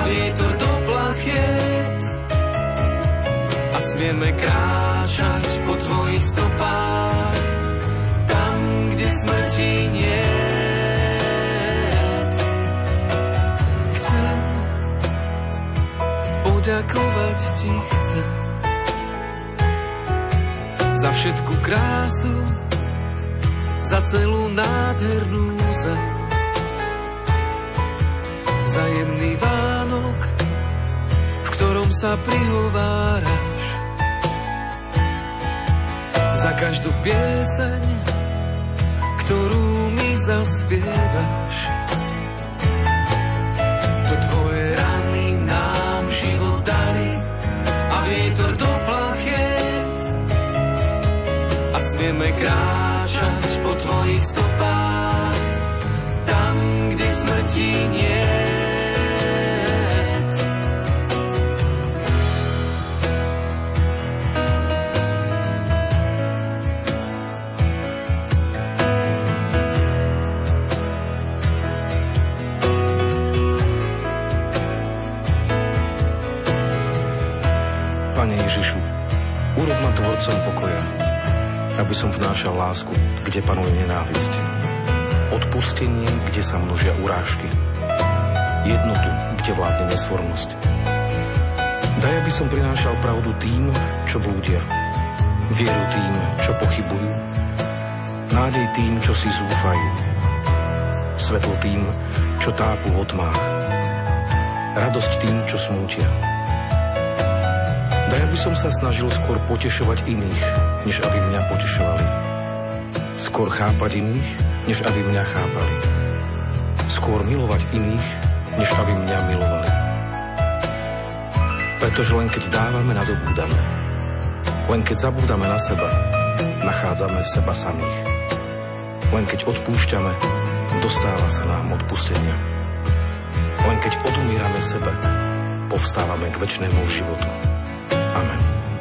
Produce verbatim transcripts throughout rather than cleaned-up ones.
vietor do plachiet a smieme kráčať po tvojich stopách tam, kde smrti niet. Chcem poďakovať ti, chcem za všetku krásu, za celú nádhernú zem, za jemný Vánok, v ktorom sa prihováraš, za každú pieseň, ktorú mi zaspievaš. To tvoje rany nám život dali a vietor do plachiet a smieme kráčať po tvojich stopách tam, kde smrti niet. Pane Ježišu, urob ma tvorcom pokoja, aby som vnášal lásku, kde panuje nenávisť, odpustenie, kde sa množia urážky, jednotu, kde vládne nesvornosť. Daj, aby som prinášal pravdu tým, čo blúdia, vieru tým, čo pochybujú, nádej tým, čo si zúfajú, svetlo tým, čo tápu v tmách, radosť tým, čo smútia. Daj, aby som sa snažil skôr potešovať iných, než aby mňa potešovali. Skôr chápať iných, než aby mňa chápali. Skôr milovať iných, než aby mňa milovali. Pretože len keď dávame, nadobúdame. Len keď zabúdame na seba, nachádzame seba samých. Len keď odpúšťame, dostáva sa nám odpustenia. Len keď odumírame sebe, povstávame k večnému životu. Amen.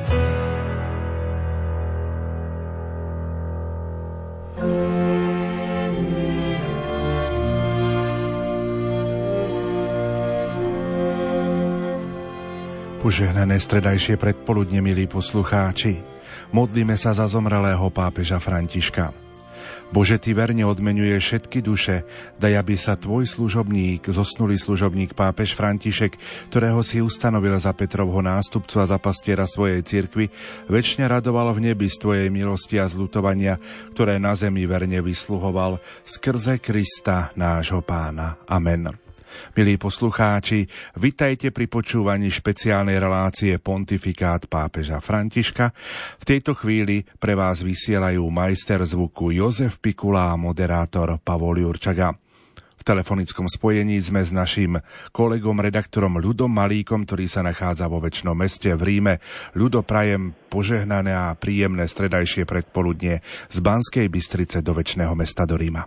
Požehnané stredajšie predpoludne, milí poslucháči. Modlíme sa za zomrelého pápeža Františka. Bože, ty verne odmenuje všetky duše, daj, aby sa tvoj služobník, zosnulý služobník pápež František, ktorého si ustanovil za Petrovho nástupcu a za pastiera svojej cirkvi, večne radoval v nebi z tvojej milosti a zľutovania, ktoré na zemi verne vysluhoval skrze Krista, nášho Pána. Amen. Milí poslucháči, vitajte pri počúvaní špeciálnej relácie Pontifikát pápeža Františka. V tejto chvíli pre vás vysielajú majster zvuku Jozef Pikula a moderátor Pavol Jurčaga. V telefonickom spojení sme s naším kolegom, redaktorom Ľudom Malíkom, ktorý sa nachádza vo Večnom meste v Ríme. Ľudo, prajem požehnané a príjemné stredajšie predpoludnie z Banskej Bystrice do Večného mesta do Ríma.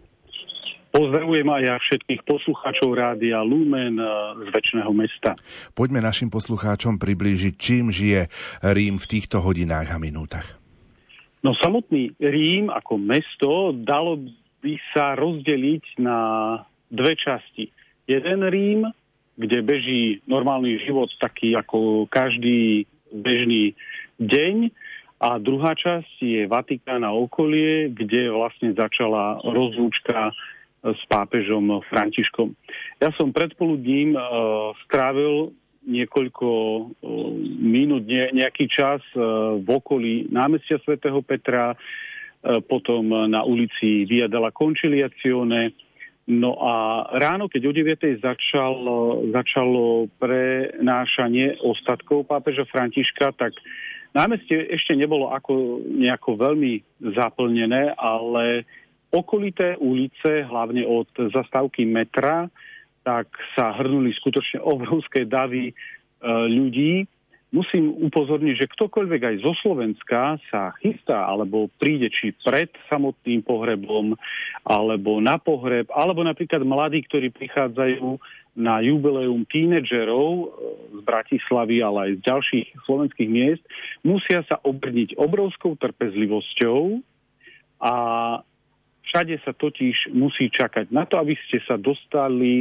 Pozdravujem aj ja všetkých poslucháčov Rádia Lumen z Večného mesta. Poďme našim poslucháčom priblížiť, čím žije Rím v týchto hodinách a minútach. No samotný Rím ako mesto dalo by sa rozdeliť na dve časti. Jeden Rím, kde beží normálny život taký ako každý bežný deň, a druhá časť je Vatikán a okolie, kde vlastne začala rozlúčka s pápežom Františkom. Ja som predpoludním uh, strávil niekoľko uh, minút, ne, nejaký čas uh, v okolí námestia svätého Petra, uh, potom na ulici Via della Conciliazione. No a ráno, keď o deviatej začal, začalo prenášanie ostatkov pápeža Františka, tak námestie ešte nebolo ako nejako veľmi zaplnené, ale okolité ulice, hlavne od zastávky metra, tak sa hrnuli skutočne obrovské davy e, ľudí. Musím upozorniť, že ktokoľvek aj zo Slovenska sa chystá, alebo príde či pred samotným pohrebom, alebo na pohreb, alebo napríklad mladí, ktorí prichádzajú na jubileum tínedžerov z Bratislavy, ale aj z ďalších slovenských miest, musia sa obrniť obrovskou trpezlivosťou a všade sa totiž musí čakať na to, aby ste sa dostali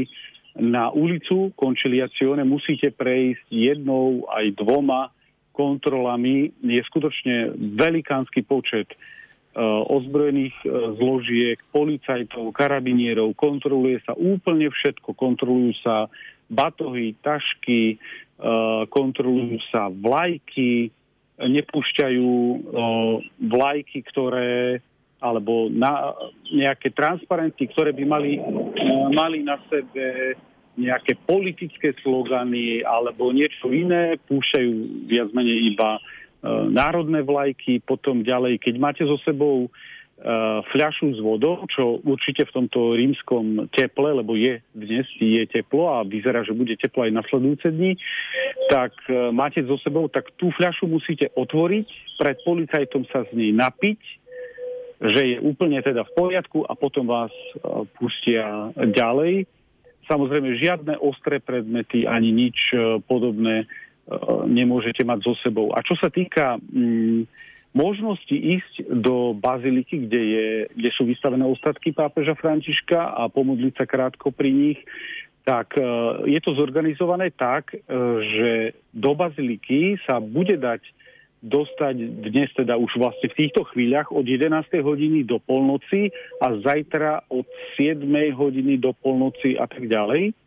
na ulicu Conciliazione musíte prejsť jednou aj dvoma kontrolami. Je skutočne velikánsky počet uh, ozbrojených uh, zložiek, policajtov, karabinierov. Kontroluje sa úplne všetko. Kontrolujú sa batohy, tašky, uh, kontrolujú sa vlajky, nepúšťajú uh, vlajky, ktoré alebo na nejaké transparenty, ktoré by mali, mali na sebe nejaké politické slogany alebo niečo iné, púšťajú viac menej iba e, národné vlajky, potom ďalej, keď máte so sebou e, fľašu s vodou, čo určite v tomto rímskom teple, lebo je dnes je teplo a vyzerá, že bude teplo aj nasledujúce dni, tak e, máte so sebou, tak tú fľašu musíte otvoriť, pred policajtom sa z nej napiť, že je úplne teda v poriadku a potom vás uh, pustia ďalej. Samozrejme, žiadne ostré predmety ani nič uh, podobné uh, nemôžete mať so sebou. A čo sa týka um, možnosti ísť do baziliky, kde, je, kde sú vystavené ostatky pápeža Františka a pomodliť sa krátko pri nich, tak uh, je to zorganizované tak, uh, že do baziliky sa bude dať dostať dnes teda už vlastne v týchto chvíľach od jedenástej hodiny do polnoci a zajtra od siedmej hodiny do polnoci a tak ďalej. E,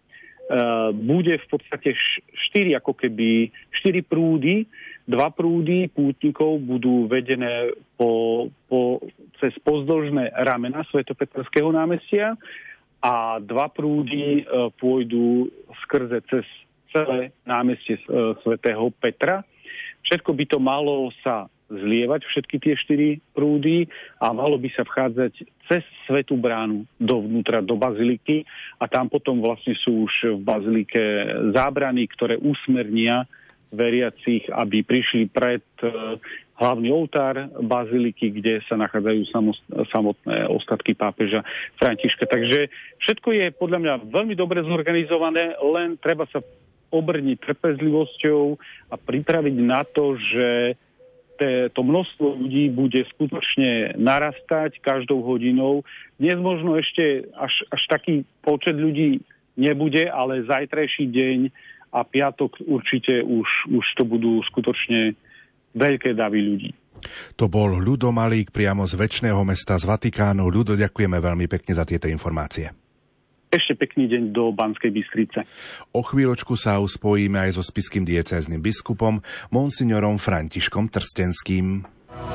bude v podstate štyri ako keby štyri prúdy, dva prúdy pútnikov budú vedené po, po, cez pozdĺžné ramena Svetopetrského námestia a dva prúdy e, pôjdu skrze cez celé námestie e, svätého Petra. Všetko by to malo sa zlievať, všetky tie štyri prúdy a malo by sa vchádzať cez Svätú bránu dovnútra, do baziliky a tam potom vlastne sú už v bazilike zábrany, ktoré usmernia veriacich, aby prišli pred uh, hlavný oltár baziliky, kde sa nachádzajú samost- samotné ostatky pápeža Františka. Takže všetko je podľa mňa veľmi dobre zorganizované, len treba sa obrniť trpezlivosťou a pripraviť na to, že te, to množstvo ľudí bude skutočne narastať každou hodinou. Dnes možno ešte až, až taký počet ľudí nebude, ale zajtrajší deň a piatok určite už, už to budú skutočne veľké davy ľudí. To bol Ľudo Malík priamo z Večného mesta z Vatikánu. Ľudo, ďakujeme veľmi pekne za tieto informácie. Ešte pekný deň do Banskej Bystrice. O chvíľočku sa spojíme aj so spišským diecéznym biskupom, monsignorom Františkom Trstenským.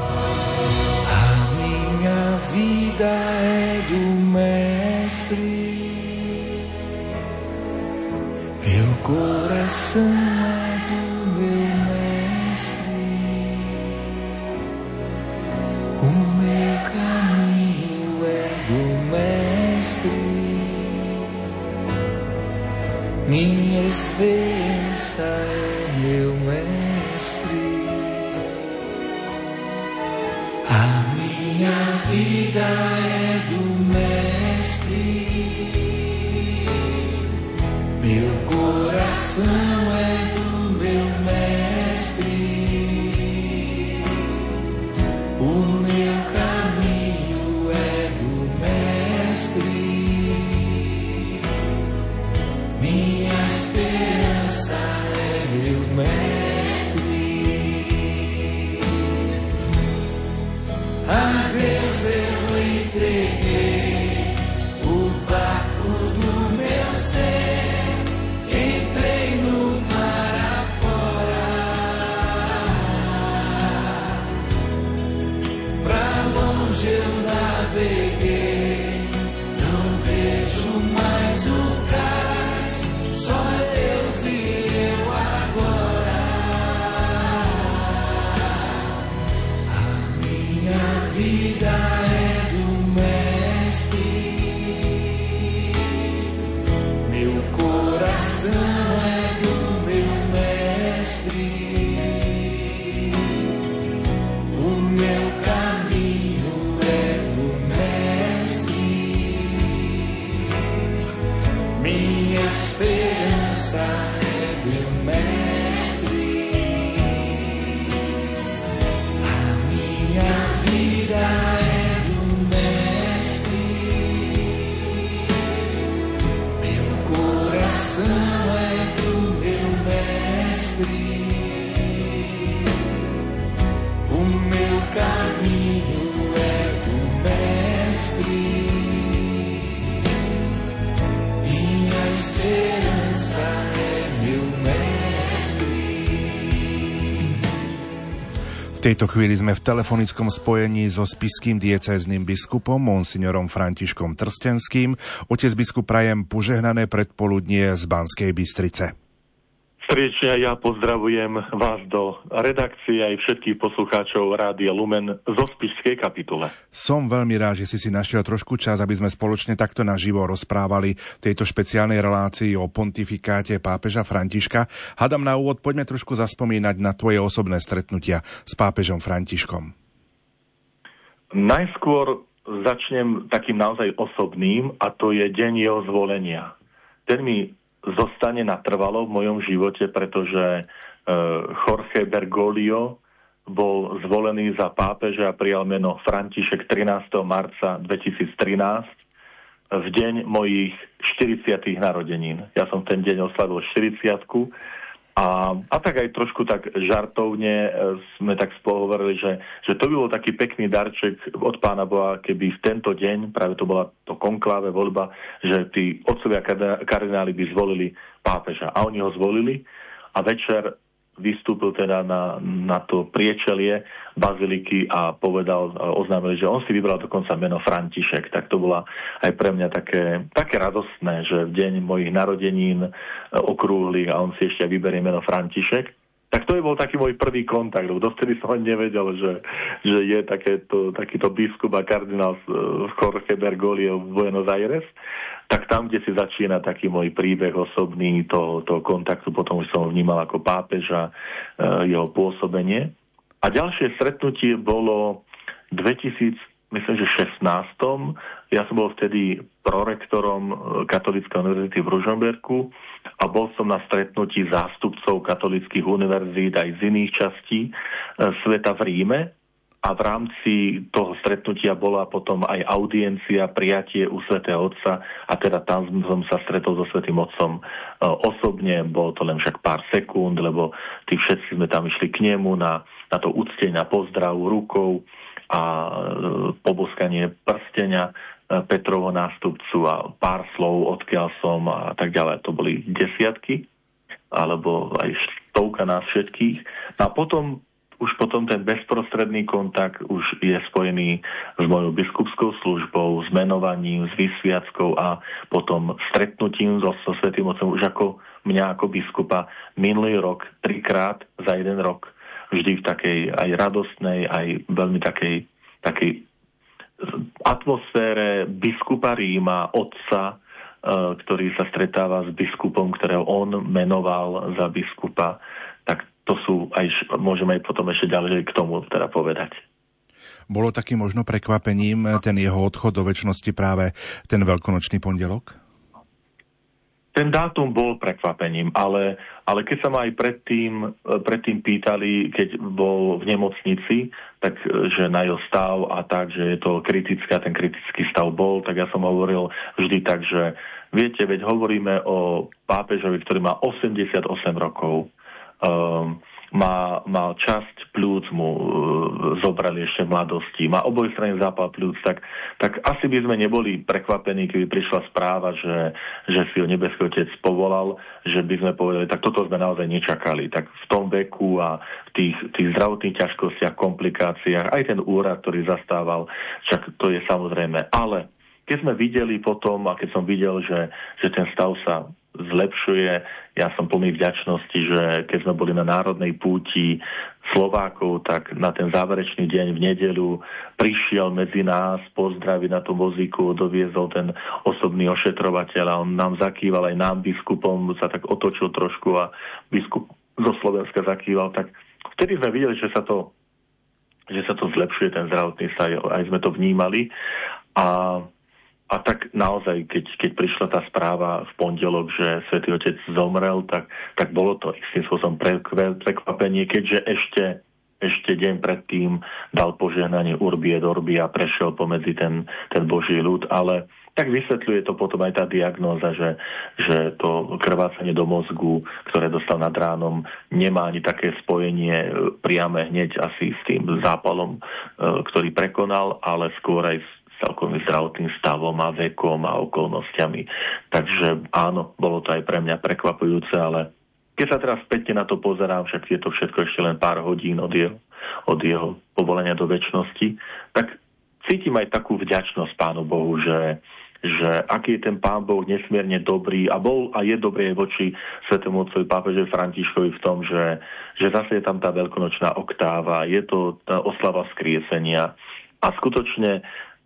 A minha vida é do Mestre, meu coração é do meu Mestre, o meu caminho é do Mestre. Minha esperança é meu Mestre, a minha vida é do Mestre, meu coração é do meu Mestre, o meu caminho é do Mestre. Minha esperança é meu Mestre. A Deus eu entreguei o barco do meu ser, entrei no mar afora, pra longe eu naveguei, não vejo mais o cais. Só Deus e eu agora. A minha vida é do Mestre, meu coração é do meu Mestre, o meu caminho é do Mestre. Minha esperança é meu Mestre, a minha vida é do Mestre, meu coração. V tejto chvíli sme v telefonickom spojení so spišským diecézným biskupom monsignorom Františkom Trstenským. Otec biskup, prajem požehnané predpoludnie z Banskej Bystrice. Srdečne ja pozdravujem vás do redakcie aj všetkých poslucháčov Rádia Lumen zo Spišskej kapitule. Som veľmi rád, že si si našiel trošku čas, aby sme spoločne takto naživo rozprávali v tejto špeciálnej relácii o pontifikáte pápeža Františka. Hadam na úvod, poďme trošku zaspomínať na tvoje osobné stretnutia s pápežom Františkom. Najskôr začnem takým naozaj osobným, a to je deň jeho zvolenia. Ten mi zostane natrvalo v mojom živote, pretože Jorge Bergoglio bol zvolený za pápeža a prijal meno František trinásteho marca dvetisíctrinásť v deň mojich štyridsiatych narodenín. Ja som ten deň oslavil štyridsiatku a, a tak aj trošku tak žartovne sme tak spohovorili, že, že to by bol taký pekný darček od Pána Boha, keby v tento deň, práve to bola to konkláve voľba, že tí otcovia kardináli by zvolili pápeža. A oni ho zvolili a večer vystúpil teda na, na to priečelie baziliky a povedal, oznámil, že on si vybral dokonca meno František. Tak to bola aj pre mňa také, také radostné, že v deň mojich narodenín okrúhlych a on si ešte vyberie meno František. Tak to je bol taký môj prvý kontakt, lebo dovtedy som ani nevedel, že, že je takéto, takýto biskup a kardinál Jorge Bergoglio v Buenos Aires. Tak tam, kde si začína taký môj príbeh osobný toho, toho kontaktu, potom už som ho vnímal ako pápeža, jeho pôsobenie. A ďalšie stretnutie bolo dvetisíc, myslím, že šestnásť. Ja som bol vtedy prorektorom Katolíckej univerzity v Ružomberku a bol som na stretnutí zástupcov katolíckych univerzít aj z iných častí sveta v Ríme. A v rámci toho stretnutia bola potom aj audiencia, prijatie u svätého Otca a teda tam som sa stretol so svätým Otcom osobne, bolo to len však pár sekúnd, lebo tí všetci sme tam išli k nemu na, na to uctenie, na pozdrav rukou a poboskanie prstenia Petrovho nástupcu a pár slov, odkiaľ som a tak ďalej. To boli desiatky, alebo aj stovka nás všetkých. A potom už potom ten bezprostredný kontakt už je spojený s mojou biskupskou službou, s menovaním, s vysviackou a potom stretnutím so, so svätým Otcom už ako mňa ako biskupa minulý rok, trikrát za jeden rok. Vždy v takej aj radostnej, aj veľmi takej, takej atmosfére biskupa Ríma, otca, ktorý sa stretáva s biskupom, ktorého on menoval za biskupa. Tak to sú aj, môžeme aj potom ešte ďalej k tomu teda povedať. Bolo takým možno prekvapením ten jeho odchod do večnosti práve ten veľkonočný pondelok? Ten dátum bol prekvapením, ale, ale keď sa ma aj predtým, predtým pýtali, keď bol v nemocnici, tak že na jeho stav a tak, že je to kritické a ten kritický stav bol, tak ja som hovoril vždy tak, že viete, veď hovoríme o pápežovi, ktorý má osemdesiatosem rokov, Um, má, mal časť pľúc, mu uh, zobrali ešte v mladosti, má obojstranný zápal pľúc, tak, tak asi by sme neboli prekvapení, keby prišla správa, že, že si ho nebeský Otec povolal, že by sme povedali, tak toto sme naozaj nečakali. Tak v tom veku a v tých, tých zdravotných ťažkostiach, komplikáciách, aj ten úrad, ktorý zastával, však to je samozrejme. Ale keď sme videli potom, a keď som videl, že, že ten stav sa zlepšuje, ja som plný vďačnosti, že keď sme boli na národnej púti Slovákov, tak na ten záverečný deň v nedeľu prišiel medzi nás, pozdraviť na tom vozíku, doviezol ten osobný ošetrovateľ a on nám zakýval, aj nám biskupom sa tak otočil trošku a biskup zo Slovenska zakýval, tak vtedy sme videli, že sa to, že sa to zlepšuje, ten zdravotný stav, aj sme to vnímali a A tak naozaj, keď, keď prišla tá správa v pondelok, že svätý Otec zomrel, tak, tak bolo to istým spôsobom prekvapenie, keďže ešte, ešte deň predtým dal požehnanie Urbi et Orbi a prešiel pomedzi ten, ten Boží ľud, ale tak vysvetľuje to potom aj tá diagnóza, že, že to krvácanie do mozgu, ktoré dostal nad ránom, nemá ani také spojenie priame hneď asi s tým zápalom, ktorý prekonal, ale skôr aj celkovým zdravotným stavom a vekom a okolnostiami. Takže áno, bolo to aj pre mňa prekvapujúce, ale keď sa teraz späťne na to pozerám, však je to všetko ešte len pár hodín od jeho od jeho povolenia do večnosti, tak cítim aj takú vďačnosť Pánu Bohu, že že aký je ten Pán Boh nesmierne dobrý a bol a je dobrý voči svätému otcovi pápežovi Františkovi v tom, že, že zase je tam tá veľkonočná oktáva, je to tá oslava vzkriesenia a skutočne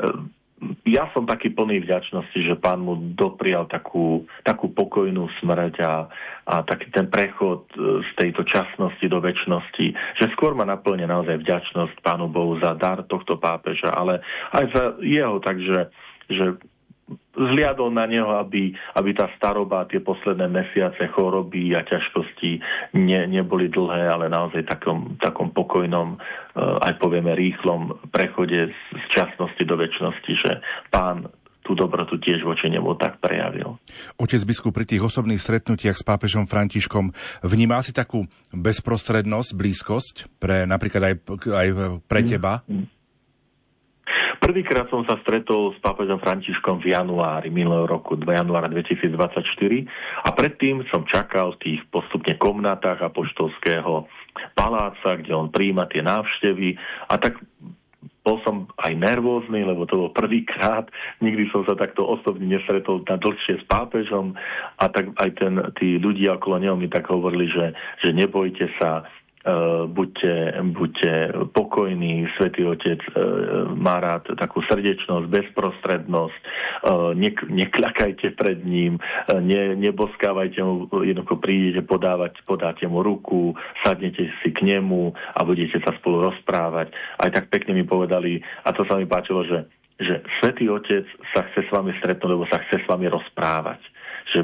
ja som taký plný vďačnosti, že Pán mu doprial takú, takú pokojnú smrť a, a taký ten prechod z tejto časnosti do večnosti, že skôr ma naplňa naozaj vďačnosť Pánu Bohu za dar tohto pápeža, ale aj za jeho, takže že zliadol na neho, aby, aby tá staroba, tie posledné mesiace choroby a ťažkosti ne, neboli dlhé, ale naozaj takom, takom pokojnom, aj povieme rýchlom prechode z, z časnosti do večnosti, že Pán tú dobrotu tiež voči nemu tak prejavil. Otec biskup, pri tých osobných stretnutiach s pápežom Františkom vníma si takú bezprostrednosť, blízkosť pre napríklad aj, aj pre teba? Mm. Prvýkrát som sa stretol s pápežom Františkom v januári minulého roku, januára dvetisícdvadsaťštyri a predtým som čakal v tých postupne komnatách apoštolského paláca, kde on prijíma tie návštevy a tak bol som aj nervózny, lebo to bol prvýkrát, nikdy som sa takto osobne nestretol na dlhšie s pápežom a tak aj ten, tí ľudia okolo neho mi tak hovorili, že, že nebojte sa, Uh, buďte, buďte pokojní, Svätý Otec uh, má rád takú srdečnosť, bezprostrednosť, uh, ne, nekľakajte pred ním, uh, ne, neboskávajte mu, jednoducho prídete podávať, podáte mu ruku, sadnete si k nemu a budete sa spolu rozprávať. Aj tak pekne mi povedali, a to sa mi páčilo, že, že Svätý Otec sa chce s vami stretnúť, lebo sa chce s vami rozprávať. Že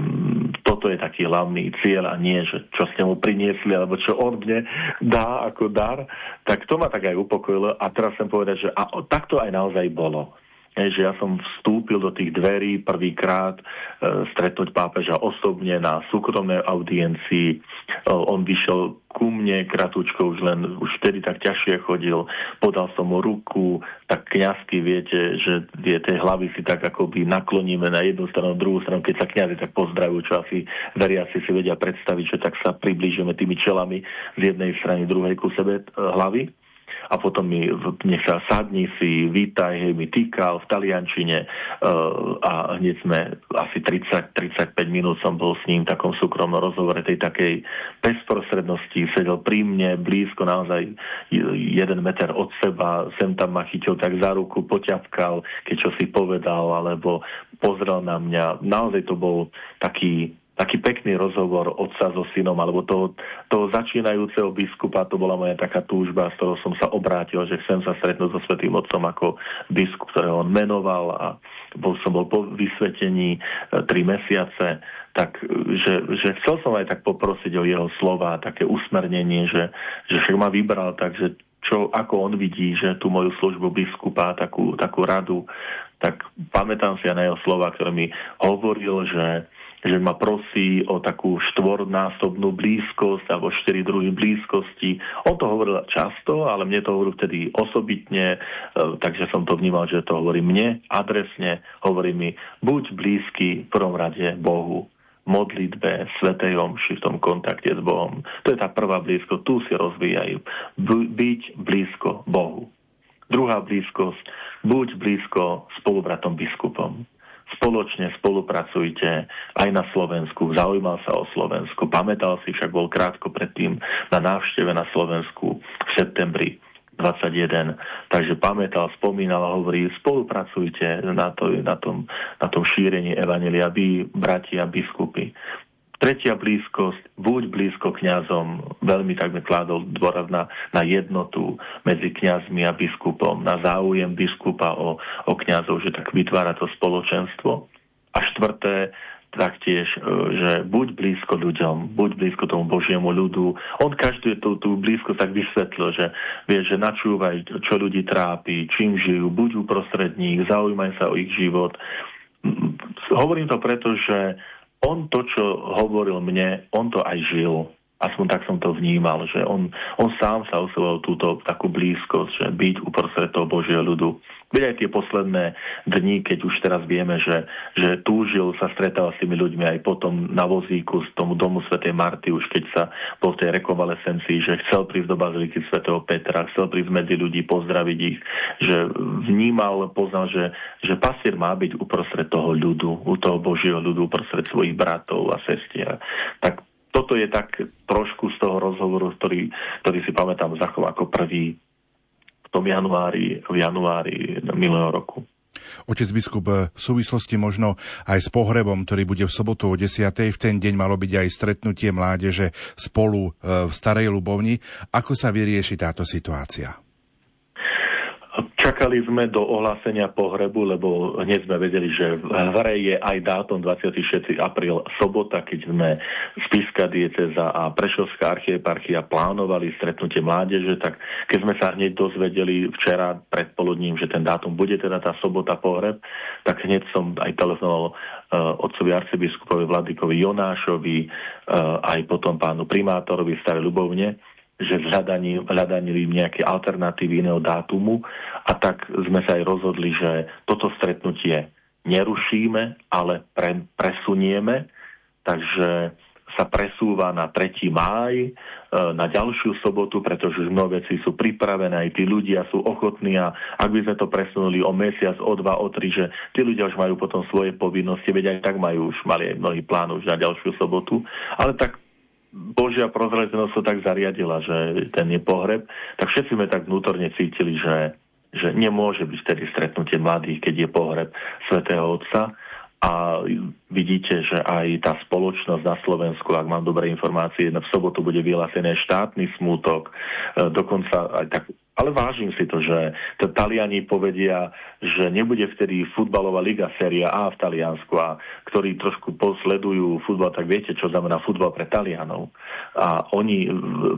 mm, toto je taký hlavný cieľ a nie, že čo ste mu priniesli alebo čo on mne dá ako dar, tak to ma tak aj upokojilo a teraz chcem povedať, že a, tak to aj naozaj bolo. Je, že ja som vstúpil do tých dverí prvýkrát e, stretnúť pápeža osobne na súkromnej audiencii. E, on vyšiel ku mne kratučko, už len už vtedy tak ťažšie chodil, podal som mu ruku, tak kňazky, viete, že tie, tie hlavy si tak akoby nakloníme na jednu stranu, druhú stranu, keď sa kňazi tak pozdravujú, čo asi veriaci si vedia predstaviť, že tak sa priblížime tými čelami z jednej strany, druhej ku sebe e, hlavy. A potom mi, nech sa sadni si, vítaj, hej, mi týkal v taliančine uh, a hneď sme asi tridsať tridsaťpäť minút som bol s ním v takom súkromnom rozhovore tej takej bezprostrednosti, sedel pri mne blízko, naozaj jeden meter od seba, sem tam ma chytil tak za ruku, poťapkal, keď čo si povedal, alebo pozrel na mňa. Naozaj to bol taký taký pekný rozhovor otca so synom, alebo toho, toho začínajúceho biskupa, to bola moja taká túžba, z toho som sa obrátil, že chcem sa stretnúť so svätým otcom ako biskup, ktorého on menoval a bol som bol po vysvetení e, tri mesiace, tak že, že chcel som aj tak poprosiť o jeho slova, také usmernenie, že, že však ma vybral, takže čo, ako on vidí, že tú moju službu biskupa, takú, takú radu, tak pamätám si aj na jeho slova, ktoré mi hovoril, že že ma prosí o takú štvornásobnú blízkosť alebo štyri druhy blízkosti. On to hovoril často, ale mne to hovoril vtedy osobitne, takže som to vnímal, že to hovorí mne adresne. Hovorí mi, buď blízky v prvom rade Bohu, modlitbe, svätej omši, v tom kontakte s Bohom. To je tá prvá blízkosť, tu si rozvíjajú. Byť blízko Bohu. Druhá blízkosť, buď blízko spolubratom biskupom. Spoločne spolupracujte aj na Slovensku, zaujímal sa o Slovensku, pamätal si, však bol krátko predtým na návšteve na Slovensku v septembri dvadsaťjeden, takže pamätal, spomínal a hovorí, spolupracujte na, to, na, tom, na tom šírení evanjelia, vy, bratia, biskupy. Tretia blízkosť, buď blízko kňazom, veľmi tak mi kládol dôraz na, na jednotu medzi kňazmi a biskupom, na záujem biskupa o, o kňazov, že tak vytvára to spoločenstvo. A štvrté, taktiež, že buď blízko ľuďom, buď blízko tomu Božiemu ľudu. On každú tú, tú blízko tak vysvetlil, že vie, že načúvaj, čo ľudí trápi, čím žijú, buď uprostred nich, zaujímaj sa o ich život. Hovorím to preto, že on to, čo hovoril mne, on to aj žil. Aspoň tak som to vnímal, že on, on sám sa usiloval túto takú blízkosť, že byť uprostred toho Božieho ľudu. Veď aj tie posledné dni, keď už teraz vieme, že, že túžil sa stretávať s tými ľuďmi aj potom na vozíku z tomu domu svätej Marty, už keď sa po tej rekonvalescencii, že chcel prísť do baziliky svätého Petra, chcel prísť medzi ľudí, pozdraviť ich, že vnímal, poznal, že, že pastier má byť uprostred toho ľudu, u toho Božieho ľudu, uprostred svojich bratov a sestier. Tak toto je tak trošku z toho rozhovoru, ktorý, ktorý si pamätám zachoval ako prvý v tom januári, v januári minulého roku. Otec biskup, v súvislosti možno aj s pohrebom, ktorý bude v sobotu o desiatej, v ten deň malo byť aj stretnutie mládeže spolu v Starej Ľubovni. Ako sa vyrieši táto situácia? Čakali sme do ohlásenia pohrebu, lebo hneď sme vedeli, že v hre je aj dátum dvadsiateho šiesteho apríla, sobota, keď sme Spišská diecéza a Prešovská archieparchia plánovali stretnutie mládeže, tak keď sme sa hneď dozvedeli včera predpoludním, že ten dátum bude teda tá sobota pohreb, tak hneď som aj telefonoval uh, otcovi arcibiskupovi Vladikovi Jonášovi, uh, aj potom pánu primátorovi Starej Ľubovne, že hľadaním, hľadaním nejaké alternatívy iného dátumu, a tak sme sa aj rozhodli, že toto stretnutie nerušíme, ale pre, presunieme, takže sa presúva na tretieho mája, na ďalšiu sobotu, pretože už mnoho vecí sú pripravené, aj tí ľudia sú ochotní, a ak by sme to presunuli o mesiac, o dva, o tri, že tí ľudia už majú potom svoje povinnosti, veď aj tak majú, už mali aj mnohý plán už na ďalšiu sobotu, ale tak Božia prozreteľnosť to tak zariadila, že ten je pohreb, tak všetci sme tak vnútorne cítili, že, že nemôže byť tedy stretnutie mladých, keď je pohreb svätého Otca. A vidíte, že aj tá spoločnosť na Slovensku, ak mám dobré informácie, v sobotu bude vyhlásený štátny smútok, dokonca aj tak. Ale vážim si to, že to Taliani povedia, že nebude vtedy futbalová liga Série A v Taliansku, a ktorí trošku posledujú futbal, tak viete, čo znamená futbal pre Talianov. A oni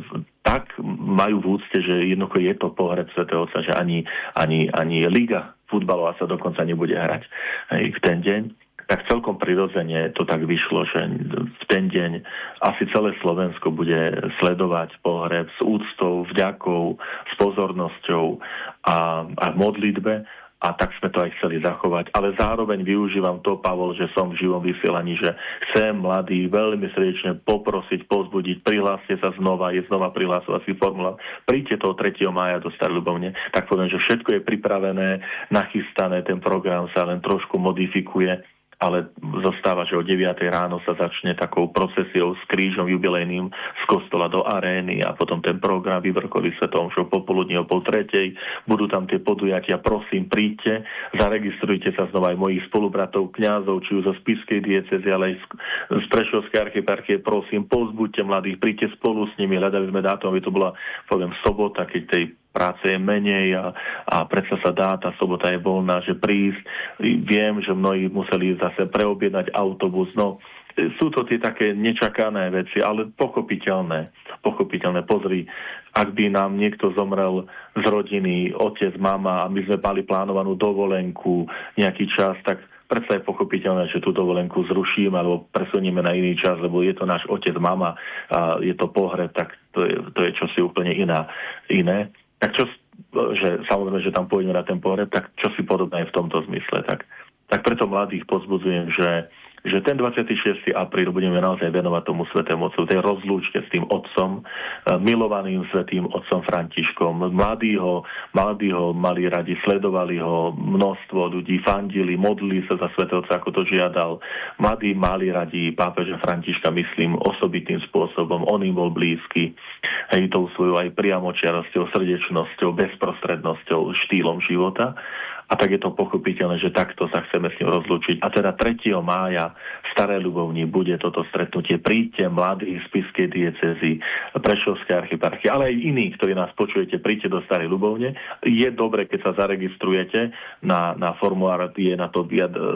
tak majú v úcte, že jednoducho je to pohreb svätého Otca, že ani, ani, ani liga futbalová sa dokonca nebude hrať hej, v ten deň. Tak celkom prirodzene to tak vyšlo, že v ten deň asi celé Slovensko bude sledovať pohreb s úctou, vďakou, s pozornosťou a, a v modlitbe, a tak sme to aj chceli zachovať. Ale zároveň využívam to, Pavol, že som v živom vysielaní, že chcem mladých veľmi srdečne poprosiť, pozbudiť, prihláste sa znova, je znova prihlásovací formulár. Príďte toho tretieho mája do Starej Ľubovne, tak poviem, že všetko je pripravené, nachystané, ten program sa len trošku modifikuje, ale zostáva, že o deviatej ráno sa začne takou procesiou s krížom jubilejným z kostola do arény, a potom ten program vyvrcholí svetom omšou popoludní o pol tretej. Budú tam tie podujatia, prosím, príďte, zaregistrujte sa znova aj mojich spolubratov, kňazov, či už zo Spišskej diecézy, ale aj z Prešovskej archieparchie, prosím, povzbuďte mladých, príďte spolu s nimi, hľadali sme dátum, aby to bola, poviem, sobota, keď tej práce je menej a, a predsa sa dá, tá sobota je voľná, že prísť. Viem, že mnohí museli zase preobjednať autobus. No, sú to tie také nečakané veci, ale pochopiteľné. Pochopiteľné. Pozri, ak by nám niekto zomrel z rodiny, otec, mama, a my sme mali plánovanú dovolenku nejaký čas, tak predsa je pochopiteľné, že tú dovolenku zrušíme alebo presunieme na iný čas, lebo je to náš otec, mama a je to pohreb, tak to je, to je čosi úplne iná, iné. Tak čo, že samozrejme, že tam pôjdeme na ten pohreb, tak čo si podobné v tomto zmysle. Tak, tak preto mladých pozbudzujem, že, že ten dvadsiateho šiesteho apríla budeme naozaj venovať tomu svätému Otcu, tej rozlúčke s tým otcom, milovaným svätým otcom Františkom. Mladí ho, mladí ho mali radi, sledovali ho, množstvo ľudí fandili, modlili sa za svätého Otca, ako to žiadal. Mladí mali radi pápeža Františka, myslím, osobitným spôsobom. On im bol blízky, hej, tou svojou aj priamočiarosťou, srdečnosťou, bezprostrednosťou, štýlom života. A tak je to pochopiteľné, že takto sa chceme s ním rozlúčiť. A teda tretieho mája v Starej Ľubovni bude toto stretnutie. Príďte, mladí z Spišskej diecézy, Prešovskej archieparchie, ale aj iní, ktorí nás počujete, príďte do Starej Ľubovne. Je dobre, keď sa zaregistrujete na, na formulár, je na to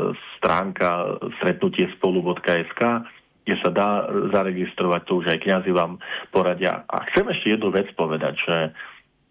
stránka stretnutie spolu bodka es ká, kde sa dá zaregistrovať, to už aj kňazi vám poradia. A chcem ešte jednu vec povedať, že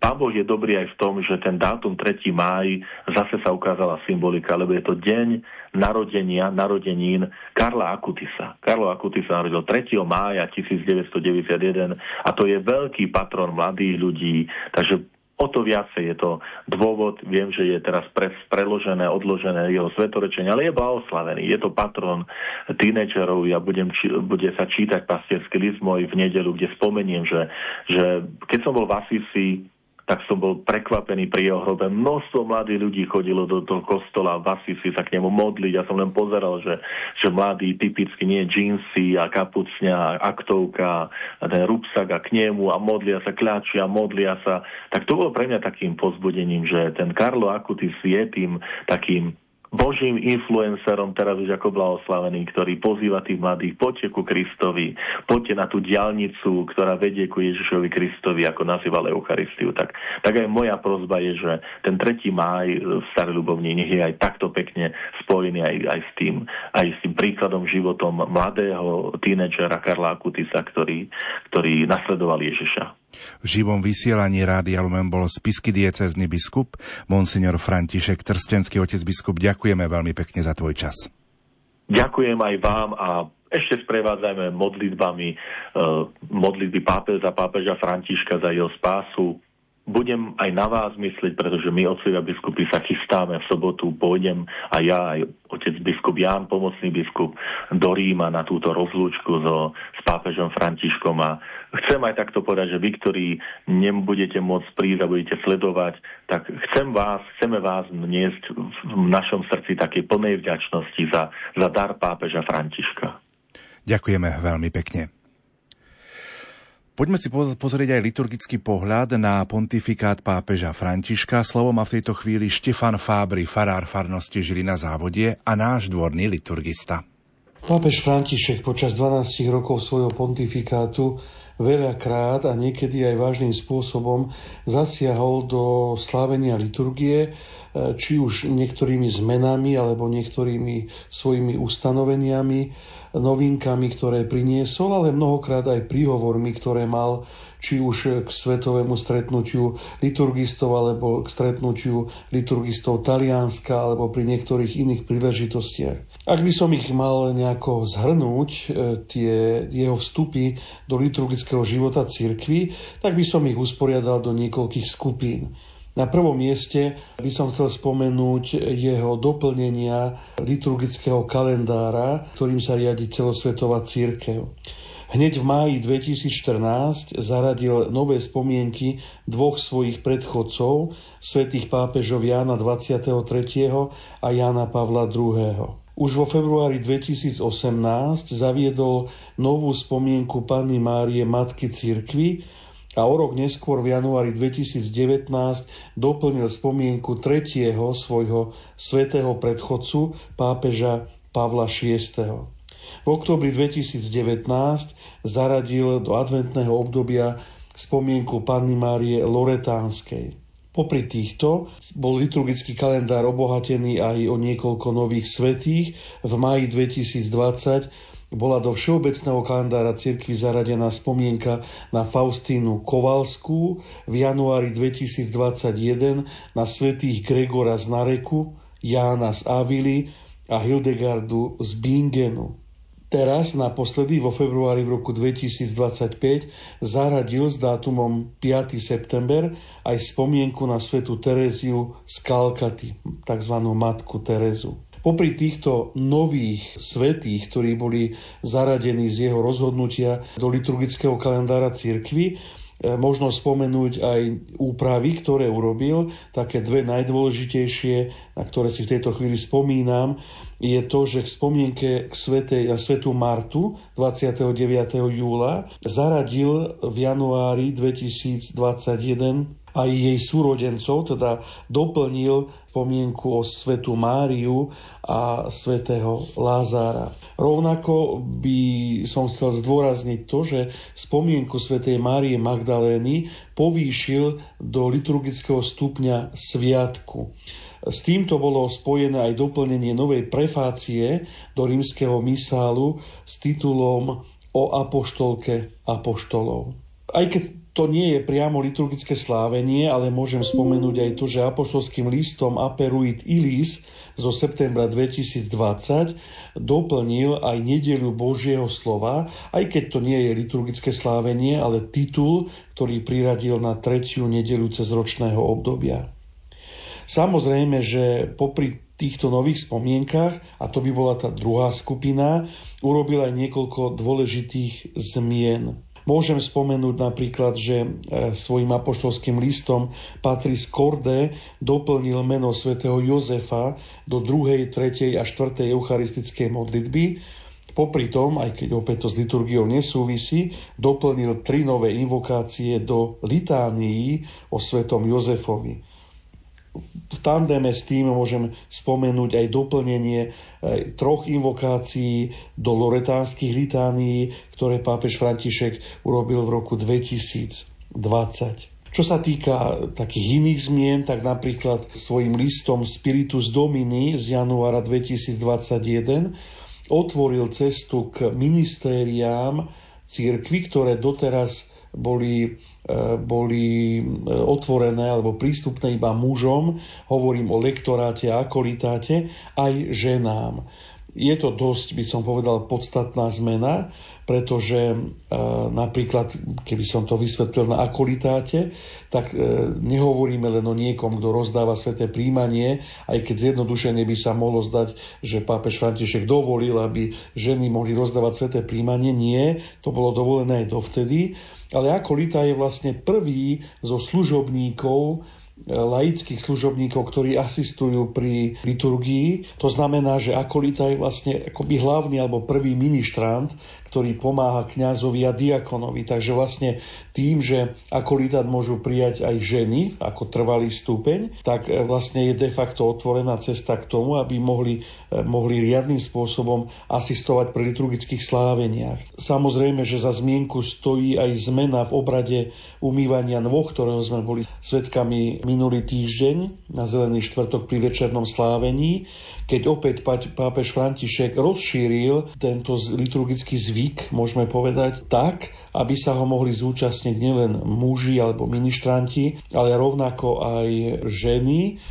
Pán Boh je dobrý aj v tom, že ten dátum tretieho mája zase sa ukázala symbolika, lebo je to deň narodenia, narodenín Karla Akutisa. Karlo Akutis sa narodil tretieho mája tisícdeväťstodeväťdesiatjeden a to je veľký patron mladých ľudí, takže o to viacej je to dôvod. Viem, že je teraz pre, preložené, odložené jeho svetorečenie, ale je blahoslavený. Je to patron tínedžerov. Ja budem, či, bude sa čítať pastierský list môj v nedeľu, kde spomeniem, že, že keď som bol v Asisi, tak som bol prekvapený pri jeho hrobe. Množstvo mladých ľudí chodilo do toho kostola v Asisi sa k nemu modliť. Ja som len pozeral, že, že mladí typicky nie džínsy a kapucňa, aktovka, a ten rúbsak a k nemu a modlia sa, kľačia, modlia sa. Tak to bolo pre mňa takým povzbudením, že ten Karlo Akutis je tým takým Božím influencerom, teraz už ako blahoslavený, ktorý pozýva tých mladých, poďte ku Kristovi, poďte na tú diaľnicu, ktorá vedie ku Ježišovi Kristovi, ako nazýval Eucharistiu. Tak, tak aj moja prosba je, že ten tretieho máj v Starej Ľubovni nech je aj takto pekne spojený aj, aj, s tým, aj s tým príkladom životom mladého tínedžera Karla Akutisa, ktorý, ktorý nasledoval Ježiša. V živom vysielaní Rádia Lumen bol spišský diecézny biskup monsignor František Trstenský. Otec biskup, ďakujeme veľmi pekne za tvoj čas. Ďakujem aj vám a ešte sprevádzajme modlitbami e, modlitby pápeža, pápeža Františka za jeho spásu. Budem aj na vás myslieť, pretože my, otcovia biskupy, sa chystáme v sobotu, pôjdem aj ja, aj otec biskup Ján, pomocný biskup, do Ríma na túto rozlúčku so, s pápežom Františkom. A chcem aj takto povedať, že vy, ktorí nebudete môcť prísť a budete sledovať, tak chcem vás, chceme vás niesť v našom srdci takej plnej vďačnosti za, za dar pápeža Františka. Ďakujeme veľmi pekne. Poďme si pozrieť aj liturgický pohľad na pontifikát pápeža Františka. Slovo má v tejto chvíli Štefan Fábry, farár farnosti Žilina Závodie a náš dvorný liturgista. Pápež František počas dvanásť rokov svojho pontifikátu veľakrát a niekedy aj vážnym spôsobom zasiahol do slávenia liturgie, či už niektorými zmenami alebo niektorými svojimi ustanoveniami, novinkami, ktoré priniesol, ale mnohokrát aj príhovormi, ktoré mal či už k svetovému stretnutiu liturgistov alebo k stretnutiu liturgistov Talianska alebo pri niektorých iných príležitostiach. Ak by som ich mal nejako zhrnúť, tie jeho vstupy do liturgického života cirkvi, tak by som ich usporiadal do niekoľkých skupín. Na prvom mieste by som chcel spomenúť jeho doplnenia liturgického kalendára, ktorým sa riadi celosvetová cirkev. Hneď v máji dvetisícštrnásť zaradil nové spomienky dvoch svojich predchodcov, svätých pápežov Jána dvadsiateho tretieho a Jána Pavla druhého. Už vo februári dvetisícosemnásť zaviedol novú spomienku Panny Márie Matky cirkvi, a o rok neskôr v januári dvetisícdevätnásť doplnil spomienku tretieho svojho svätého predchodcu, pápeža Pavla šiesteho. V októbri dvetisícdevätnásť zaradil do adventného obdobia spomienku Panny Márie Loretánskej. Popri týchto bol liturgický kalendár obohatený aj o niekoľko nových svätých. V máji dvetisícdvadsať bola do všeobecného kalendára cirkvi zaradená spomienka na Faustínu Kovalskú, v januári dvetisícdvadsaťjeden na svätých Gregora z Nareku, Jána z Avily a Hildegardu z Bingenu. Teraz naposledy vo februári v roku dvetisícdvadsaťpäť zaradil s dátumom piateho september aj spomienku na svätú Teréziu z Kalkaty, takzvanú matku Terezu. Popri týchto nových svätých, ktorí boli zaradení z jeho rozhodnutia do liturgického kalendára cirkvi, možno spomenúť aj úpravy, ktoré urobil. Také dve najdôležitejšie, na ktoré si v tejto chvíli spomínam, je to, že k spomienke k svätej, na svätú Martu dvadsiateho deviateho júla zaradil v januári dvetisícdvadsaťjeden aj jej súrodencov, teda doplnil spomienku o svätú Máriu a svätého Lázára. Rovnako by som chcel zdôrazniť to, že spomienku svätej Márie Magdalény povýšil do liturgického stupňa sviatku. S týmto bolo spojené aj doplnenie novej prefácie do rímskeho misálu s titulom O apoštolke apoštolov. Aj keď to nie je priamo liturgické slávenie, ale môžem spomenúť aj to, že apoštolským listom Aperuit Ilis zo septembra dvetisícdvadsať doplnil aj nedeľu Božieho slova, aj keď to nie je liturgické slávenie, ale titul, ktorý priradil na tretiu nedeľu cezročného obdobia. Samozrejme, že popri týchto nových spomienkach, a to by bola tá druhá skupina, urobil aj niekoľko dôležitých zmien. Môžem spomenúť napríklad, že svojim apoštolským listom Patris Corde doplnil meno svätého Jozefa do druhej, tretej a štvrtej eucharistickej modlitby. Popri tom, aj keď opäť to s liturgiou nesúvisí, doplnil tri nové invokácie do litánií o svätom Jozefovi. V tandeme s tým môžem spomenúť aj doplnenie troch invokácií do loretánskych litánií, ktoré pápež František urobil v roku dvetisícdvadsať. Čo sa týka takých iných zmien, tak napríklad svojim listom Spiritus Domini z januára dvetisícdvadsaťjeden otvoril cestu k ministériám cirkvi, ktoré doteraz boli, boli otvorené alebo prístupné iba mužom. Hovorím o lektoráte a akolitáte, aj ženám. Je to dosť, by som povedal, podstatná zmena, pretože e, napríklad, keby som to vysvetlil na akolitáte, tak e, nehovoríme len o niekom, kto rozdáva sväté príjmanie, aj keď zjednodušene by sa mohlo zdať, že pápež František dovolil, aby ženy mohli rozdávať sväté príjmanie. Nie, to bolo dovolené aj dovtedy, ale akolita je vlastne prvý zo služobníkov, laických služobníkov, ktorí asistujú pri liturgii. To znamená, že akolita je vlastne akoby hlavný alebo prvý ministrant, ktorý pomáha kňazovi a diakonovi. Takže vlastne tým, že akolitát môžu prijať aj ženy ako trvalý stupeň, tak vlastne je de facto otvorená cesta k tomu, aby mohli, mohli riadnym spôsobom asistovať pri liturgických sláveniach. Samozrejme, že za zmienku stojí aj zmena v obrade umývania nôh, ktorého sme boli svedkami minulý týždeň na Zelený štvrtok pri večernom slávení, keď opäť pápež František rozšíril tento liturgický zvyk, môžeme povedať, tak, aby sa ho mohli zúčastniť nielen muži alebo ministranti, ale rovnako aj ženy,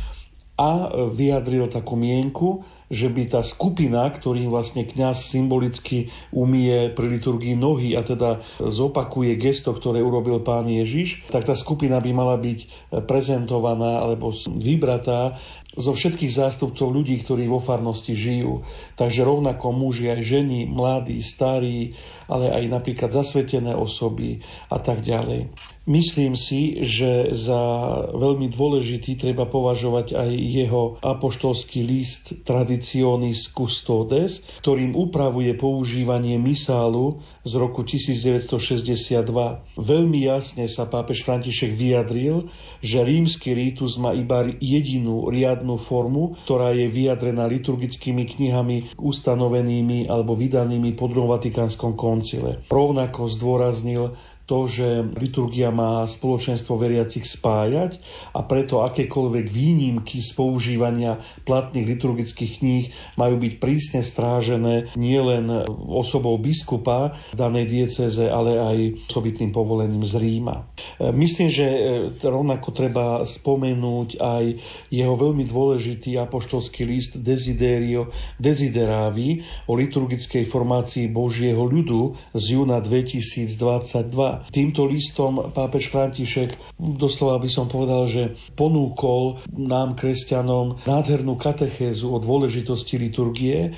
a vyjadril takú mienku, že by tá skupina, ktorým vlastne kňaz symbolicky umie pri liturgii nohy a teda zopakuje gesto, ktoré urobil Pán Ježiš, tak tá skupina by mala byť prezentovaná alebo vybratá zo všetkých zástupcov ľudí, ktorí vo farnosti žijú. Takže rovnako muži, aj ženy, mladí, starí, ale aj napríklad zasvetené osoby a tak ďalej. Myslím si, že za veľmi dôležitý treba považovať aj jeho apoštolský list Traditionis Custodes, ktorým upravuje používanie misálu z roku devätnásťstošesťdesiatdva. Veľmi jasne sa pápež František vyjadril, že rímsky rítus má iba jedinú riadnu formu, ktorá je vyjadrená liturgickými knihami ustanovenými alebo vydanými po druhom Vatikánskom koncile. Rovnako zdôraznil to, že liturgia má spoločenstvo veriacich spájať a preto akékoľvek výnimky z používania platných liturgických kníh majú byť prísne strážené nielen osobou biskupa v danej diecéze, ale aj osobitným povolením z Ríma. Myslím, že rovnako treba spomenúť aj jeho veľmi dôležitý apoštolský list Desiderio Desideravi o liturgickej formácii Božieho ľudu z júna dvetisícdvadsaťdva. Týmto listom pápež František, doslova by som povedal, že ponúkol nám, kresťanom, nádhernú katechézu o dôležitosti liturgie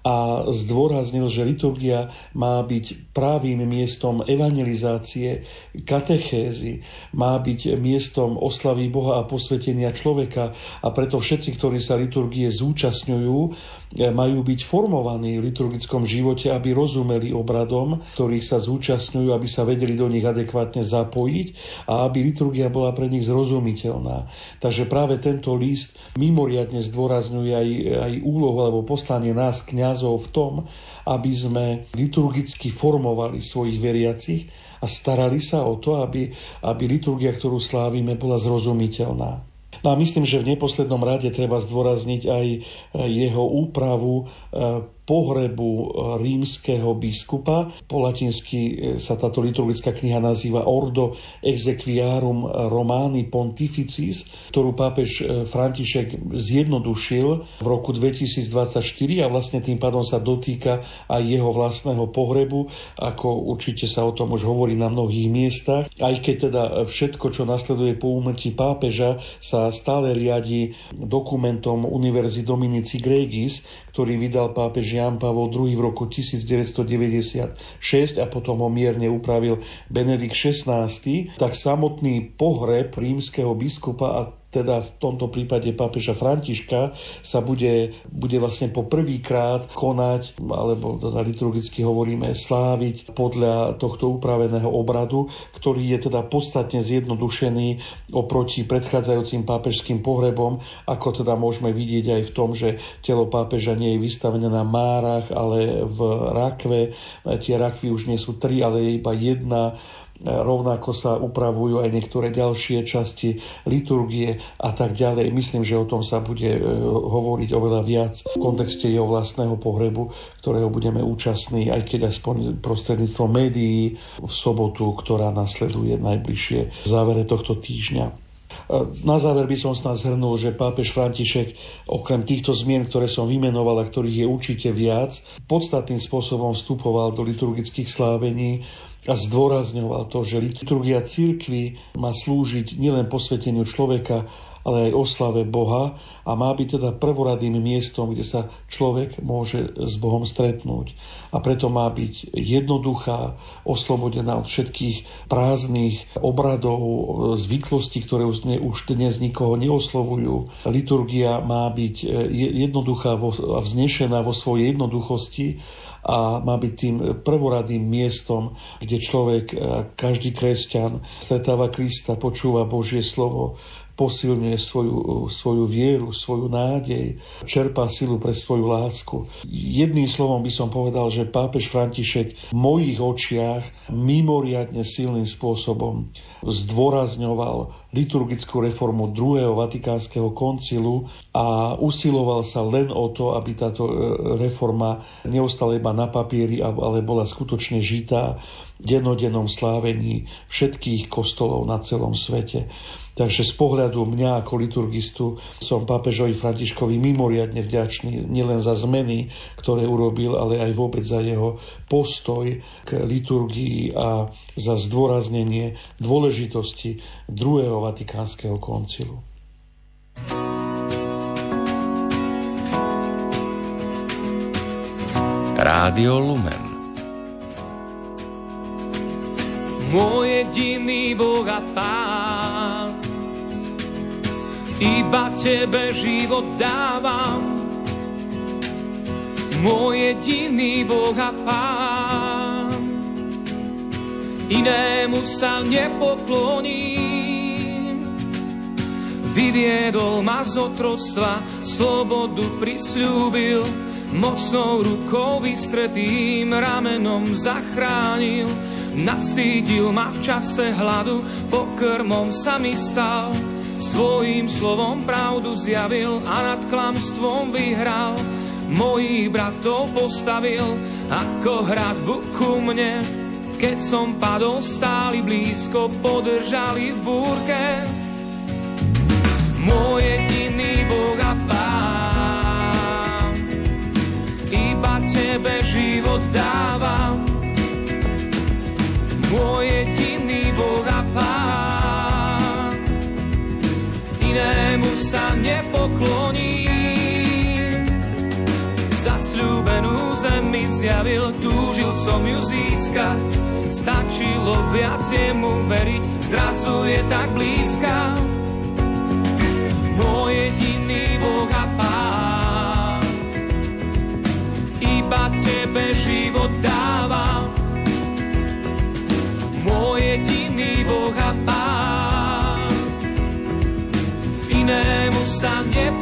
a zdôraznil, že liturgia má byť právým miestom evangelizácie, katechézy, má byť miestom oslavy Boha a posvetenia človeka, a preto všetci, ktorí sa liturgie zúčastňujú, majú byť formovaní v liturgickom živote, aby rozumeli obradom, ktorých sa zúčastňujú, aby sa vedeli do nich adekvátne zapojiť a aby liturgia bola pre nich zrozumiteľná. Takže práve tento list mimoriadne zdôrazňuje aj, aj úlohu alebo poslanie nás, kňazov, v tom, aby sme liturgicky formovali svojich veriacich a starali sa o to, aby, aby liturgia, ktorú slávime, bola zrozumiteľná. No a myslím, že v neposlednom rade treba zdôrazniť aj jeho úpravu pohrebu rímskeho biskupa. Po latinsky sa táto liturgická kniha nazýva Ordo Exequiarum Romani Pontificis, ktorú pápež František zjednodušil v roku dvetisícdvadsaťštyri a vlastne tým pádom sa dotýka aj jeho vlastného pohrebu, ako určite sa o tom už hovorí na mnohých miestach. Aj keď teda všetko, čo nasleduje po úmrtí pápeža, sa stále riadi dokumentom Universi Dominici Gregis, ktorý vydal pápež Ján Pavol druhý v roku tisícdeväťstodeväťdesiatšesť a potom ho mierne upravil Benedikt šestnásty, tak samotný pohreb rímskeho biskupa a teda v tomto prípade pápeža Františka sa bude, bude vlastne po prvýkrát konať, alebo teda liturgicky hovoríme sláviť podľa tohto upraveného obradu, ktorý je teda podstatne zjednodušený oproti predchádzajúcim pápežským pohrebom, ako teda môžeme vidieť aj v tom, že telo pápeža nie je vystavené na márach, ale v rakve. Tie rakvy už nie sú tri, ale je iba jedna. Rovnako sa upravujú aj niektoré ďalšie časti liturgie a tak ďalej. Myslím, že o tom sa bude hovoriť oveľa viac v kontexte jeho vlastného pohrebu, ktorého budeme účastní, aj keď aspoň prostredníctvom médií v sobotu, ktorá nasleduje najbližšie v závere tohto týždňa. Na záver by som snad zhrnul, že pápež František okrem týchto zmien, ktoré som vymenoval a ktorých je určite viac, podstatným spôsobom vstupoval do liturgických slávení a zdôrazňoval to, že liturgia cirkvi má slúžiť nielen posveteniu človeka, ale aj oslave Boha a má byť teda prvoradým miestom, kde sa človek môže s Bohom stretnúť. A preto má byť jednoduchá, oslobodená od všetkých prázdnych obradov, zvyklostí, ktoré už dnes nikoho neoslovujú. Liturgia má byť jednoduchá a vznešená vo svojej jednoduchosti a má byť tým prvoradým miestom, kde človek, každý kresťan, stretáva Krista, počúva Božie slovo, posilňuje svoju, svoju vieru, svoju nádej, čerpá silu pre svoju lásku. Jedným slovom by som povedal, že pápež František v mojich očiach mimoriadne silným spôsobom zdôrazňoval liturgickú reformu druhého Vatikánskeho koncilu a usiloval sa len o to, aby táto reforma neostala iba na papieri, ale bola skutočne žitá v dennodennom slávení všetkých kostolov na celom svete. Takže z pohľadu mňa ako liturgistu som pápežovi Františkovi mimoriadne vďačný nielen za zmeny, ktoré urobil, ale aj vôbec za jeho postoj k liturgii a za zdôraznenie dôležitosti druhého Vatikánskeho koncilu. Rádio Lumen. Môj jediný Boh a Pán, iba Tebe život dávam. Môj jediný Boh a Pán, inému sa nepokloním. Vyviedol ma z otroctva, slobodu prisľúbil, mocnou rukou vystretým ramenom zachránil. Nasýtil ma v čase hladu, pokrmom sa mi stal. Svojím slovom pravdu zjavil a nad klamstvom vyhral. Mojich bratov postavil ako hradbu ku mne. Keď som padol, stáli blízko, podržali v búrke. Môj jediný Boh a Pán, iba Tebe život dávam. Môj jediný Boh a Pán, inému sa nepokloním. Zasľúbenú zem mi zjavil, túžil som ju získať. Stačilo viac jemu veriť, zrazu je tak blízka. Môj jediný Boh a Pán, iba Tebe život dávam. Môj jediný Boh a Pán, inému sa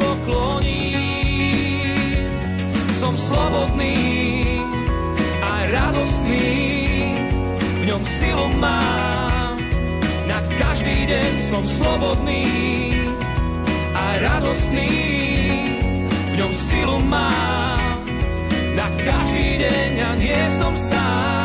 nepokloním. Som slobodný a radostný, v ňom silu mám. Na každý deň som slobodný a radostný, v ňom silu mám. na každý deň a nie som sám.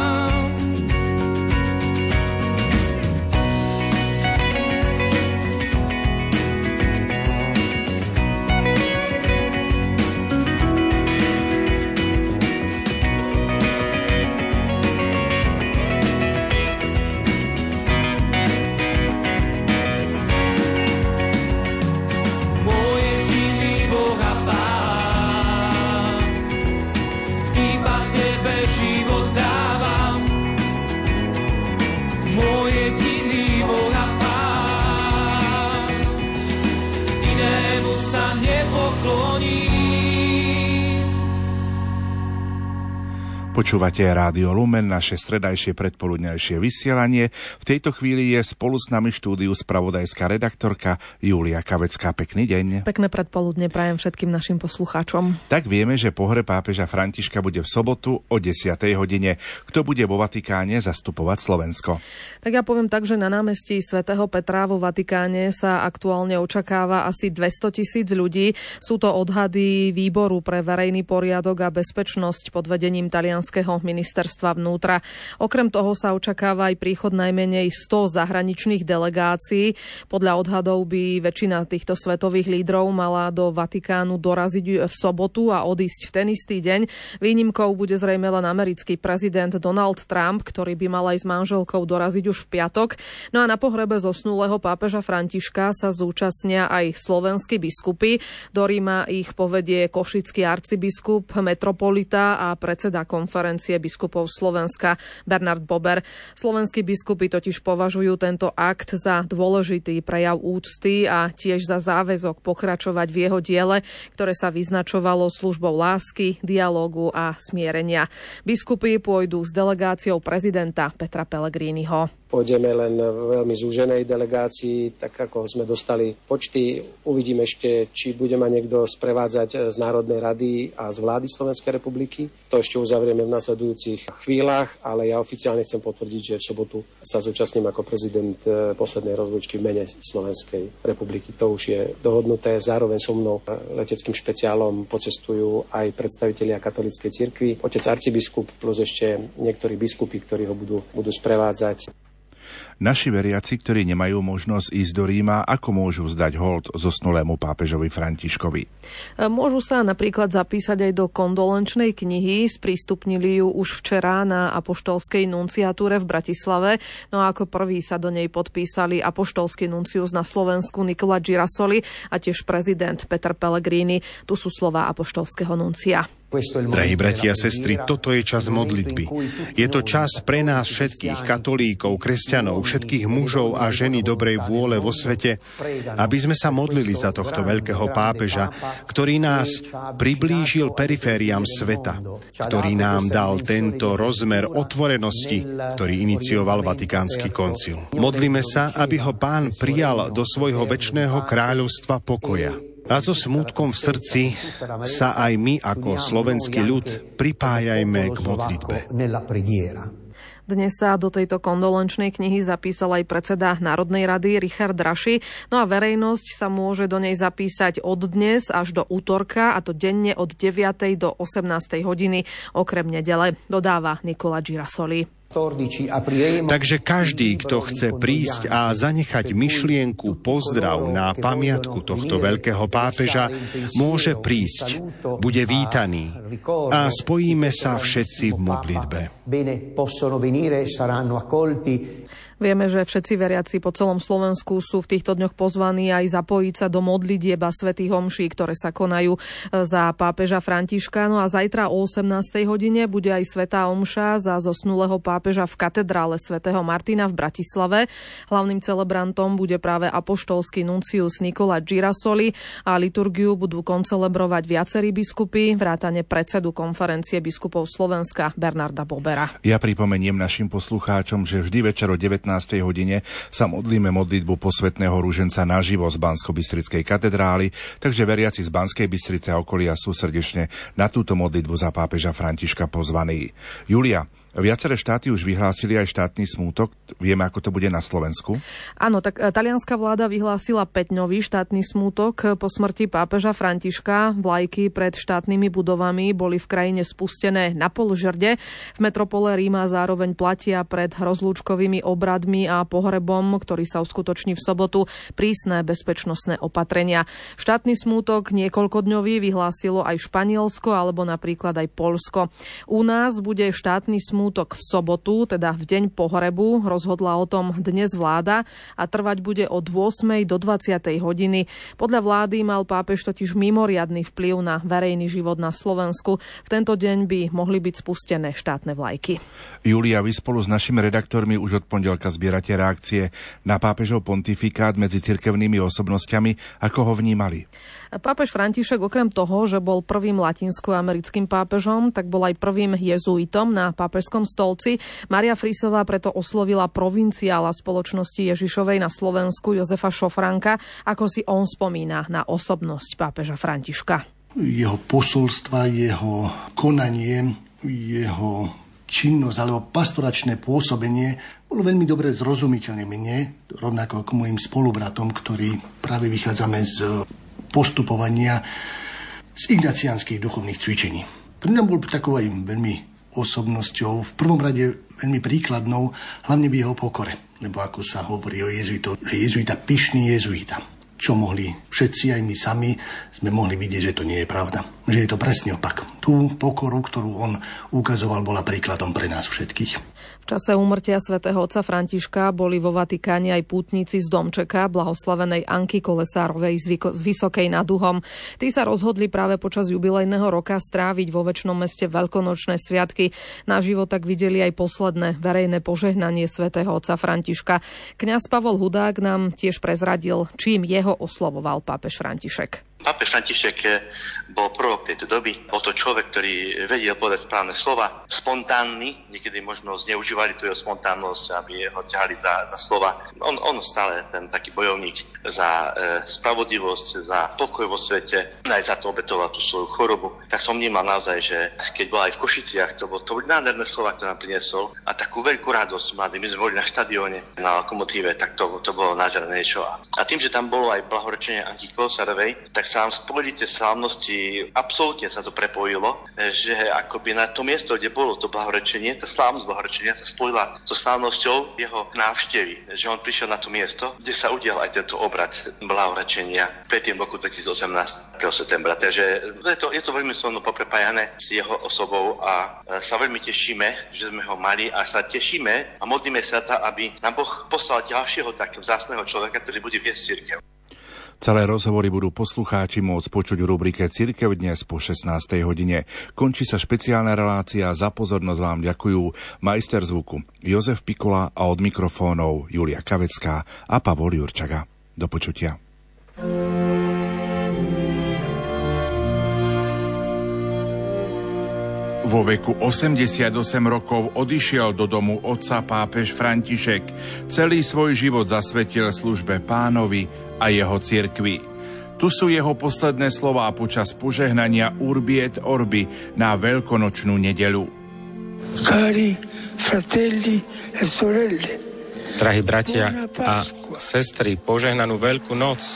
Počúvate Rádio Lumen, naše stredajšie predpoludňajšie vysielanie. V tejto chvíli je spolu s nami štúdiu spravodajská redaktorka Júlia Kavecká. Pekný deň. Pekné predpoludne prajem všetkým našim poslucháčom. Tak vieme, že pohreb pápeža Františka bude v sobotu o desiatej hodine. Kto bude vo Vatikáne zastupovať Slovensko? Tak ja poviem tak, že na námestí svätého Petra vo Vatikáne sa aktuálne očakáva asi dvestotisíc ľudí. Sú to odhady Výboru pre verejný poriadok a bezpečnosť pod vedením talianského ministerstva vnútra. Okrem toho sa očakáva aj príchod najmenej sto zahraničných delegácií. Podľa odhadov by väčšina týchto svetových lídrov mala do Vatikánu doraziť v sobotu a odísť v ten istý deň. Výnimkou bude zrejme len americký prezident Donald Trump, ktorý by mal aj s manželkou doraziť už v piatok. No a na pohrebe zosnulého pápeža Františka sa zúčastnia aj slovenskí biskupy. Do Ríma ich povedie košický arcibiskup, metropolita a predseda konferencie biskupov Slovenska Bernard Bober. Slovenskí biskupy totiž považujú tento akt za dôležitý prejav úcty a tiež za záväzok pokračovať v jeho diele, ktoré sa vyznačovalo službou lásky, dialógu a smierenia. Biskupy pôjdu s delegáciou prezidenta Petra Pellegriniho. Pôjdeme len v veľmi zúženej delegácii, tak ako sme dostali počty. Uvidíme ešte, či bude ma niekto sprevádzať z Národnej rady a z vlády Slovenskej republiky. To ešte uzavrieme v nasledujúcich chvíľach, ale ja oficiálne chcem potvrdiť, že v sobotu sa zúčastním ako prezident poslednej rozlúčky v mene Slovenskej republiky. To už je dohodnuté. Zároveň so mnou leteckým špeciálom pocestujú aj predstavitelia katolíckej cirkvi, otec arcibiskup plus ešte niektorí biskupy, ktorí ho budú, budú sprevádzať. Naši veriaci, ktorí nemajú možnosť ísť do Ríma, ako môžu vzdať hold zosnulému pápežovi Františkovi? Môžu sa napríklad zapísať aj do kondolenčnej knihy. Sprístupnili ju už včera na apoštolskej nunciatúre v Bratislave. No a ako prvý sa do nej podpísali apoštolský nuncius na Slovensku Nicola Girasoli a tiež prezident Peter Pellegrini. Tu sú slová apoštolského nuncia. Drahí bratia a sestry, toto je čas modlitby. Je to čas pre nás všetkých katolíkov, kresťanov, všetkých mužov a ženy dobrej vôle vo svete, aby sme sa modlili za tohto veľkého pápeža, ktorý nás priblížil perifériám sveta, ktorý nám dal tento rozmer otvorenosti, ktorý inicioval Vatikánsky koncil. Modlíme sa, aby ho Pán prijal do svojho večného kráľovstva pokoja. A so smútkom v srdci sa aj my ako slovenský ľud pripájajme k modlitbe. Dnes sa do tejto kondolenčnej knihy zapísal aj predseda Národnej rady Richard Raši. No a verejnosť sa môže do nej zapísať od dnes až do útorka, a to denne od deviatej do osemnástej hodiny, okrem nedele, dodáva Nicola Girasoli. Takže každý, kto chce prísť a zanechať myšlienku, pozdrav na pamiatku tohto veľkého pápeža, môže prísť, bude vítaný a spojíme sa všetci v modlitbe. Vieme, že všetci veriaci po celom Slovensku sú v týchto dňoch pozvaní aj zapojiť sa do modlitieb a svätých homší, ktoré sa konajú za pápeža Františka. No a zajtra o osemnástej hodine bude aj svätá omša za zosnulého pápeža v katedrále svätého Martina v Bratislave. Hlavným celebrantom bude práve apoštolský nuncius Nicola Girasoli a liturgiu budú koncelebrovať viacerí biskupy, vrátane predsedu konferencie biskupov Slovenska Bernarda Bobera. Ja pripomeniem našim poslucháčom, že vždy večer o devätnástej hodine sa modlíme modlitbu posvätného ruženca naživo z Banskobystrickej katedrály, takže veriaci z Banskej Bystrice a okolia sú srdečne na túto modlitbu za pápeža Františka pozvaní. Julia, Viaceré štáty už vyhlásili aj štátny smútok. Vieme, ako to bude na Slovensku? Áno, tak talianská vláda vyhlásila päťdňový štátny smútok po smrti pápeža Františka. Vlajky pred štátnymi budovami boli v krajine spustené na polžrde. V metropole Ríma zároveň platia pred rozlúčkovými obradmi a pohrebom, ktorý sa uskutoční v sobotu, prísne bezpečnostné opatrenia. Štátny smútok niekoľkodňový vyhlásilo aj Španielsko alebo napríklad aj Poľsko. U nás bude štátny smútok smútok v sobotu, teda v deň pohrebu. Rozhodla o tom dnes vláda a trvať bude od ôsmej do dvadsiatej hodiny. Podľa vlády mal pápež totiž mimoriadny vplyv na verejný život na Slovensku. V tento deň by mohli byť spustené štátne vlajky. Julia, vy spolu s našimi redaktormi už od pondelka zbierate reakcie na pápežov pontifikát medzi cirkevnými osobnosťami. Ako ho vnímali? Pápež František okrem toho, že bol prvým latinskoamerickým pápežom, tak bol aj prvým jezuitom na pápežskom stolci. Mária Frísová preto oslovila provinciála spoločnosti Ježišovej na Slovensku Jozefa Šofranka, ako si on spomína na osobnosť pápeža Františka. Jeho posolstva, jeho konanie, jeho činnosť alebo pastoračné pôsobenie bolo veľmi dobre zrozumiteľné mne, rovnako ako mojim spolubratom, ktorí práve vychádzame z postupovania z ignaciánskych duchovných cvičení. Pre mňa bol takou aj veľmi osobnosťou, v prvom rade veľmi príkladnou, hlavne v jeho pokore. Lebo ako sa hovorí o jezuitoch, že jezuita pyšný jezuita. Čo mohli všetci, aj my sami, sme mohli vidieť, že to nie je pravda. Že je to presne opak. Tú pokoru, ktorú on ukazoval, bola príkladom pre nás všetkých. V čase úmrtia svätého otca Františka boli vo Vatikáne aj pútnici z domčeka blahoslavenej Anky Kolesárovej z, Vyko- z Vysokej nad Uhom. Tí sa rozhodli práve počas jubilejného roka stráviť vo Večnom meste veľkonočné sviatky. Naživo tak videli aj posledné verejné požehnanie svätého otca Františka. Kňaz Pavol Hudák nám tiež prezradil, čím jeho oslovoval pápež František. Pápež František bol prorok tejto doby. Bol to človek, ktorý vedel povedať správne slova, spontánny, niekedy možno zneužívali tú jeho spontánnosť, aby ho ťahali za, za slova. On, on stále ten taký bojovník za e, spravodlivosť, za pokoj vo svete, aj za to obetoval tú svoju chorobu. Tak som vnímal naozaj, že keď bol aj v Košiciach, to, bol, to boli nádherné slova, ktoré nám priniesol a takú veľkú radosť mladí. My sme boli na štadióne, na Lokomotíve, tak to, to bolo nádherné niečo. A tým, že tam bolo aj blahorečenie Anky Kolesárovej, tak sa nám spojili tie slávnosti, absolútne sa to prepojilo, že akoby na to miesto, kde bolo to blahorečenie, tá slávnosť blahorečenia sa spojila so slávnosťou jeho návštevy, že on prišiel na to miesto, kde sa udial aj tento obrad blahorečenia v piatom roku dvetisícosemnásť, prvého septembra. Takže je to, je to veľmi silno poprepájané s jeho osobou a sa veľmi tešíme, že sme ho mali a sa tešíme a modlíme sa, aby nám Boh poslal ďalšieho takého vzácneho človeka, ktorý bude viesť cirkev. Celé rozhovory budú poslucháči môcť počuť v rubrike Cirkev dnes po šestnástej hodine. Končí sa špeciálna relácia. Za pozornosť vám ďakujú majster zvuku Jozef Pikula a od mikrofónov Julia Kavecká a Pavol Jurčaga. Do počutia. Vo veku osemdesiatosem rokov odišiel do domu otca pápež František. Celý svoj život zasvetil službe Pánovi a jeho cirkvi. Tu sú jeho posledné slová počas požehnania Urbi et Orbi na veľkonočnú nedeľu. Cari fratelli e sorelle. Drahí bratia a sestry, požehnanú Veľkú noc.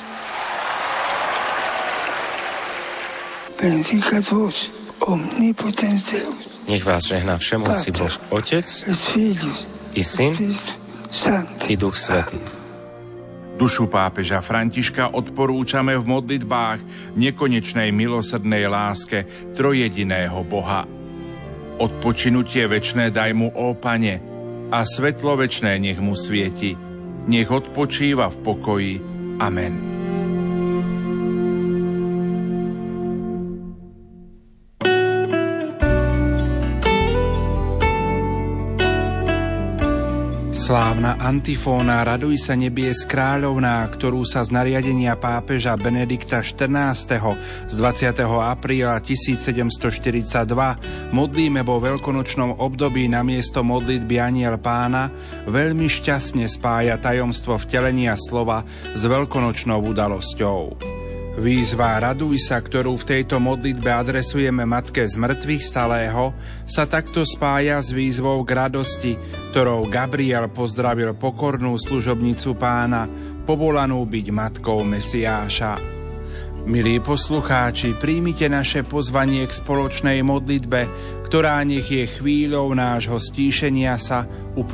Benedicat vos omnipotens Deus. Nech vás žehná všemohúci Boh, Otec i Syn i Duch Svätý. Dušu pápeža Františka odporúčame v modlitbách nekonečnej milosrdnej láske trojjediného Boha. Odpočinutie večné daj mu, ó Pane, a svetlo večné nech mu svieti. Nech odpočíva v pokoji. Amen. Slávna antifóna Raduj sa nebies kráľovná, ktorú sa z nariadenia pápeža Benedikta štrnásteho z dvadsiateho apríla tisícsedemstoštyridsaťdva modlíme vo veľkonočnom období namiesto modlitby Anjel Pána, veľmi šťastne spája tajomstvo vtelenia slova s veľkonočnou udalosťou. Výzva Raduj sa, ktorú v tejto modlitbe adresujeme Matke z mŕtvych stalého, sa takto spája s výzvou k radosti, ktorou Gabriel pozdravil pokornú služobnicu Pána, povolanú byť matkou Mesiáša. Milí poslucháči, príjmite naše pozvanie k spoločnej modlitbe, ktorá nech je chvíľou nášho stíšenia sa